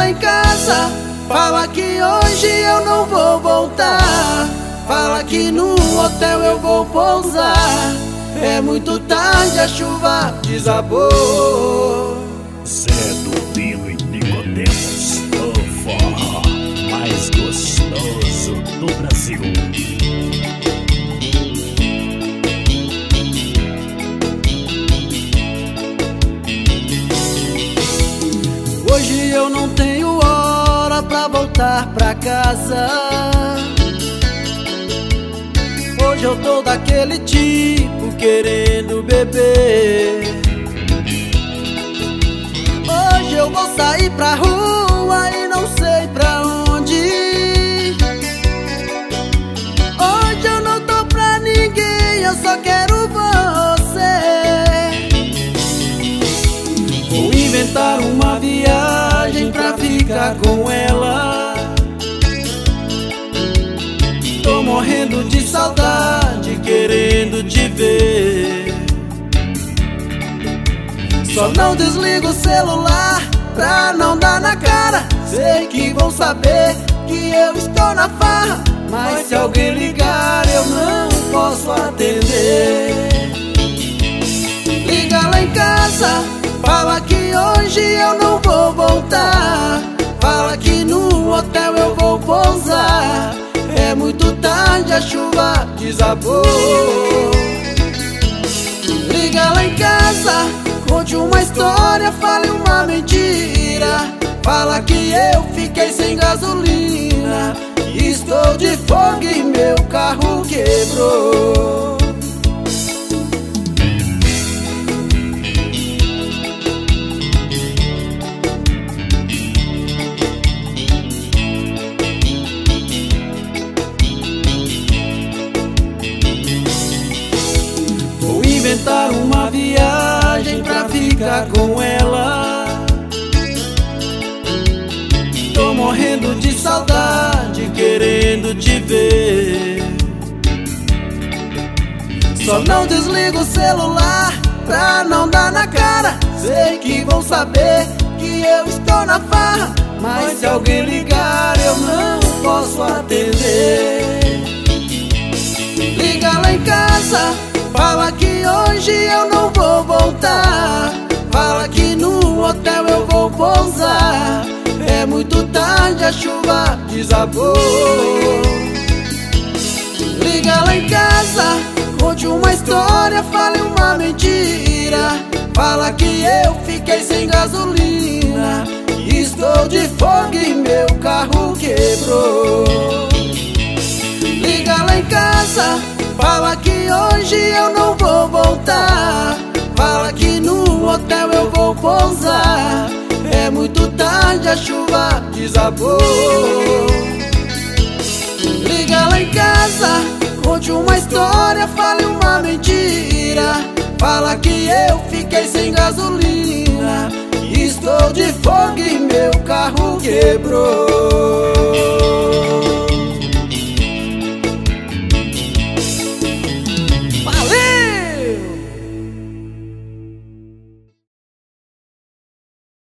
lá em casa, fala que hoje eu não vou voltar. Fala que no hotel eu vou pousar. É muito tarde, a chuva desabou. Zé do Bino e Nicodemos, o forró mais gostoso do Brasil. Hoje eu não tenho hora pra voltar pra casa. Hoje eu tô daquele tipo querendo beber. Hoje eu vou sair pra rua e não sei pra onde. Hoje eu não tô pra ninguém, eu só quero você. Vou inventar uma viagem pra ficar com ela. Tô morrendo de saudade, querendo te ver. Só não desligo o celular pra não dar na cara. Sei que vão saber que eu estou na farra, mas se alguém ligar eu não posso atender. Liga lá em casa, fala que hoje eu não vou voltar. Fala que no hotel eu vou pousar. É muito tarde, a chuva desabou. Liga lá em casa, conte uma história, fale uma mentira. Fala que eu fiquei sem gasolina, estou de folga e meu carro quebrou. Vou inventar uma viagem pra ficar com ela. Tô morrendo de saudade, querendo te ver. Só não desligo o celular pra não dar na cara. Sei que vão saber que eu estou na farra, mas se alguém ligar eu não posso atender. Liga lá em casa, fala que hoje eu não vou voltar. Fala que no hotel eu vou pousar. É muito tarde, a chuva desabou. Liga lá em casa, conte uma história, fale uma mentira. Fala que eu fiquei sem gasolina, estou de folga e meu carro quebrou. Liga lá em casa, fala que hoje eu não vou voltar. Fala que no hotel eu vou pousar. É muito tarde, a chuva desabou. Liga lá em casa, conte uma história, fale uma mentira. Fala que eu fiquei sem gasolina, estou de folga e meu carro quebrou.